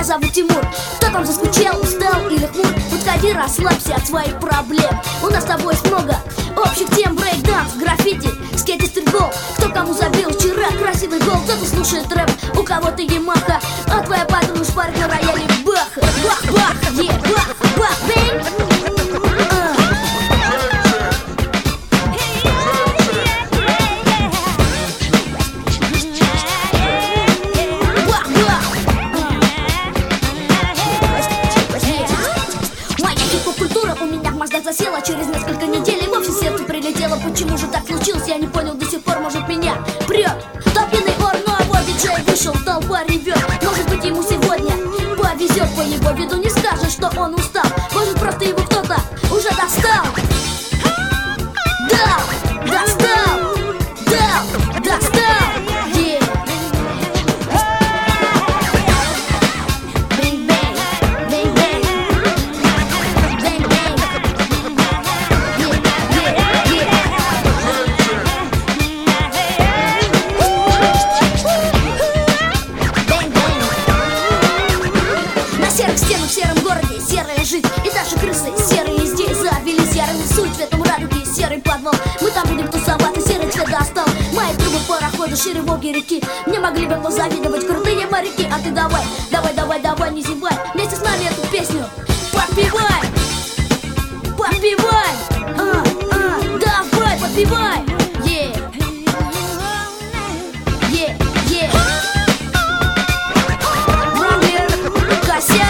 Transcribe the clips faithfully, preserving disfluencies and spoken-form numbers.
зовут Тимур. Кто там заскучал, устал или хмур? Подходи, расслабься от своих проблем. У нас с тобой много общих тем: брейк-данс, граффити, скейт и стритбол. Кто кому забил вчера красивый гол? Кто-то слушает рэп, у кого-то Ямаха, а твоя подруга шпарит на рояле Баха. Бах-бах, е, бах-бах, бэнг. Засела через несколько недель и вовсе сердце прилетело. Почему же так случилось, я не понял до сих пор. Может, меня прет толпиный ор, но его диджей вышел, толпа ревет. Может быть, ему сегодня повезет. По его виду не скажешь, что он устал. Может, просто его кто-то уже достал. Да, достал, да, достал. В сером городе серая жизнь, и даже крысы серые здесь завелись. Я рисую цветом радуги серый подвал. Мы там будем тусоваться, серый цвет достал. Мои трубы парохода шире Волги реки. Мне могли бы позавидовать крутые моряки. А ты давай, давай, давай, давай, не зевай. Вместе с нами эту песню подпевай. Подпевай, а, а, давай, подпевай. Yeah. Yeah, yeah. Врангер, косяк.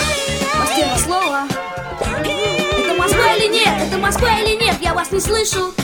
Это Москва или нет? Я вас не слышу.